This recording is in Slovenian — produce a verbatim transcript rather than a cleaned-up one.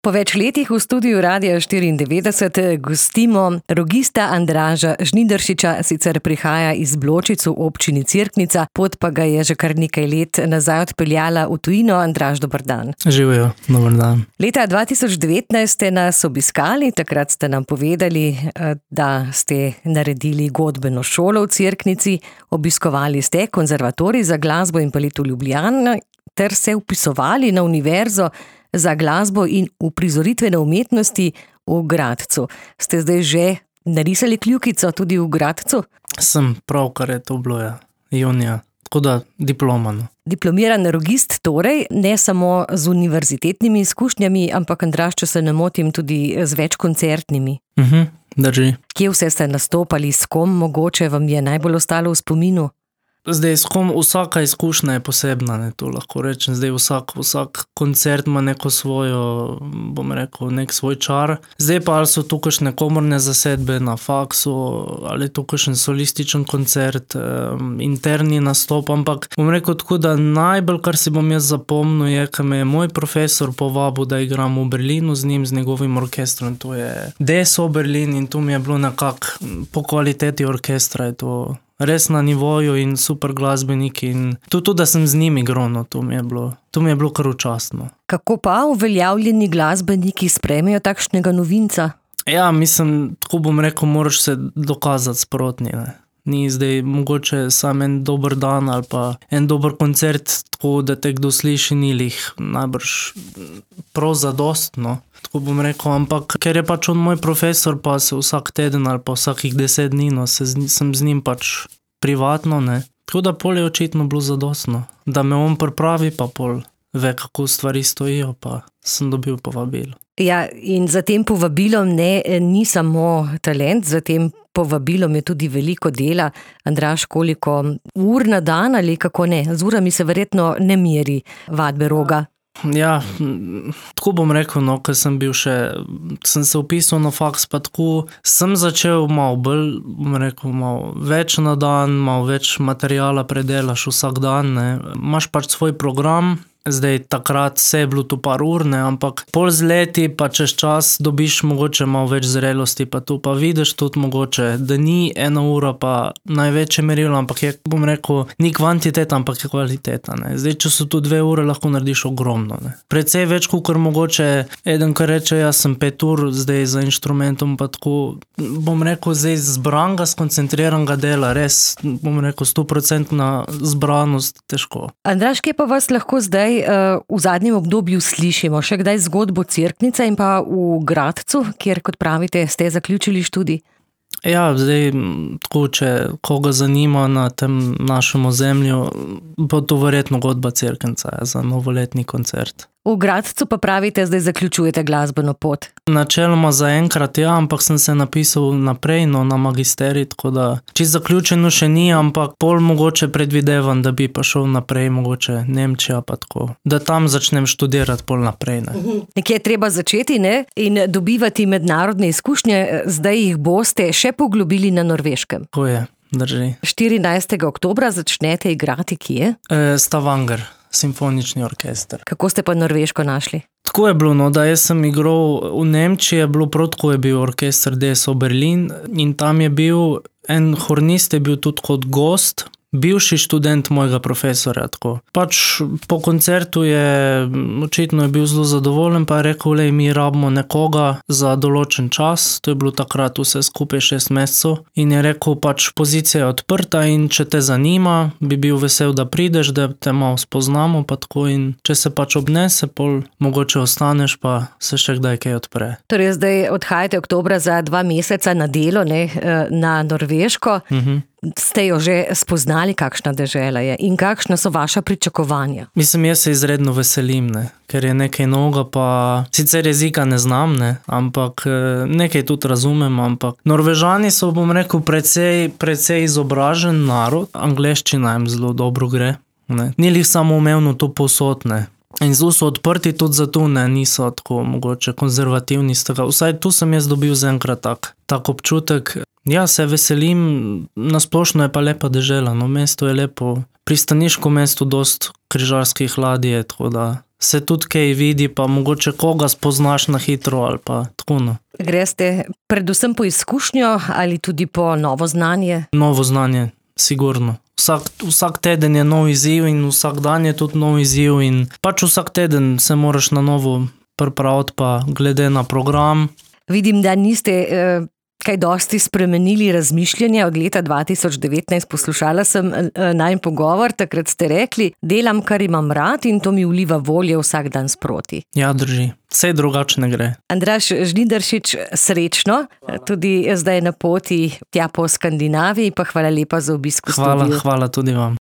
Po več letih v studiu Radia štiriindevetdeset gostimo rogista Andraža Žnidaršiča, sicer prihaja iz Bločic v občini Cerknica, pot pa ga je že kar nekaj let nazaj odpeljala v tujino. Andraž, dober dan. Živijo, dober dan. Leta dva tisoč devetnajst ste nas obiskali, takrat ste nam povedali, da ste naredili godbeno šolo v Cerknici, obiskovali ste konzervatorij za glasbo in balet v Ljubljani ter se vpisovali na univerzo za glasbo in uprizoritvene umetnosti v Gradcu. Ste zdaj že narisali kljukico tudi v Gradcu? Sem pravkar je to bilo, ja. Junija. Tako da diplomano. Diplomiran rogist torej, ne samo z univerzitetnimi izkušnjami, ampak, Andraž, če se ne motim, tudi z več koncertnimi. Mhm, drži. Kje vse ste nastopali, s kom mogoče vam je najbolj ostalo v spominu? Zdaj, s kom vsaka izkušnja je posebna, ne, to lahko rečem. Zdaj, vsak, vsak koncert ima neko svojo, bom rekel, nek svoj čar. Zdaj pa ali so tu kakšne komorne zasedbe na faksu, ali je tu kakšen solističen koncert, um, interni nastop, ampak bom rekel tako, da najbolj, kar si bom jaz zapomnil, je, ko me je moj profesor povabil, da igram v Berlinu z njim, z njegovim orkestrom. To je D S O Berlin in tu mi je bilo nekako po kvaliteti orkestra je to res na nivoju in super glasbeniki in tudi, tudi da sem z njimi igral, no, to mi je bilo, to mi je bilo kar včasno. Kako pa uveljavljeni glasbeniki sprejmejo takšnega novinca? Ja, mislim, tako bom rekel, moraš se dokazati sprotni, ne. Ni zdaj mogoče sam en dober dan ali pa en dober koncert, tako da te kdo sliši, ni lih najbrž prav zadostno. Tako bom rekel, ampak ker je pač on moj profesor, pa se vsak teden ali pa vsakih deset dni, no, se z, sem z njim pač privatno, ne. Tako da pol je očitno bilo zadostno, da me on pripravi, pa pol ve, kako stvari stojijo, pa sem dobil povabilo. Ja, in za tem povabilom ne, ni samo talent, za tem povabilom je tudi veliko dela. Andraž, koliko ur na dan ali kako ne? Z urami se verjetno ne meri vadbe roga. Ja, tako bom rekel, no, ko sem bil še, sem se vpisal na faks, pa tako sem začel malo bolj, bom rekel, malo več na dan, malo več materijala predelaš vsak dan, ne. Imaš pač svoj program. Zdaj, takrat se je bilo tu par ur, ne, ampak pol z leti pa čez čas dobiš mogoče malo več zrelosti, pa tu pa vidiš tudi mogoče, da ni ena ura pa največje merilo, ampak je, bom rekel, ni kvantiteta, ampak je kvaliteta, ne. Zdaj, če so tu dve ure, lahko narediš ogromno, ne. Precej več, kakor mogoče eden, kar reče, jaz sem pet ur zdaj za inštrumentom, pa tako, bom rekel, zdaj zbranga, skoncentriranega dela, res, bom rekel, stoprocentna zbranost, težko. Andraž, kje pa vas lahko zdaj v zadnjem obdobju slišimo? Še kdaj zgodbo Cerknica in pa v Gradcu, kjer, kot pravite, ste zaključili študij? Ja, zdaj, tako, če koga zanima na tem našem ozemlju, bo to verjetno godba Cerknica za novoletni koncert. V Gradcu pa pravite, zdaj zaključujete glasbeno pot? Načeloma zaenkrat ja, ampak sem se napisal naprej, no, na magisterij, tako da čisto zaključeno še ni, ampak pol mogoče predvidevam, da bi pa šel naprej, mogoče Nemčija pa tako, da tam začnem študirati pol naprej, ne. Nekje je treba začeti, ne, in dobivati mednarodne izkušnje, zdaj jih boste še poglobili na Norveškem. Tako je, drži. štirinajstega oktobra začnete igrati kje? E, Stavanger. Simfonični orkester. Kako ste pa Norveško našli? Tako je bilo, no, da jaz sem igral v Nemčiji, je bilo prav tako, je bil orkester D S O Berlin in tam je bil en hornist, je bil tudi kot gost, bivši študent mojega profesorja, tako. Pač po koncertu je, očitno je bil zelo zadovoljen, pa je rekel, lej, mi rabimo nekoga za določen čas, to je bilo takrat vse skupaj šest mesecev, in je rekel, pač pozicija je odprta in če te zanima, bi bil vesel, da prideš, da te malo spoznamo, pa tako, in če se pač obnese, pol mogoče ostaneš, pa se še kdaj kaj odpre. Torej zdaj odhajate oktobra za dva meseca na delo, ne, na Norveško. Mhm. Ste jo že spoznali, kakšna dežela je in kakšna so vaša pričakovanja? Mislim, jaz se izredno veselim, ne, ker je nekaj novega, pa sicer jezika ne znam, ne, ampak nekaj tudi razumem, ampak Norvežani so, bom rekel, precej, precej izobražen narod, angleščina jim zelo dobro gre, ne, ni lih samoumevno to povsod, ne. In zelo so odprti tudi zato, ne, niso tako mogoče konzervativni z tega. Vsaj tu sem jaz dobil zaenkrat tak, tak občutek. Ja, se veselim, nasplošno je pa lepa dežela, no, mesto je lepo, pristaniško mesto, dost križarskih ladij, tako da se tudi kaj vidi, pa mogoče koga spoznaš na hitro ali pa tako. No. Greste predvsem po izkušnjo ali tudi po novo znanje? Novo znanje, sigurno. Vsak, vsak teden je nov izziv in vsak dan je tudi nov izziv in pač vsak teden se moraš na novo pripraviti pa glede na program. Vidim, da niste eh, kaj dosti spremenili razmišljanja od leta dva tisoč devetnajst. Poslušala sem eh, najin pogovor, takrat ste rekli, delam, kar imam rad in to mi vliva volje vsak dan sproti. Ja, drži. Vse drugače ne gre. Andraž Žnidaršič, srečno, tudi zdaj na poti tja po Skandinaviji, pa hvala lepa za obisk v studiu. Hvala, hvala tudi vam.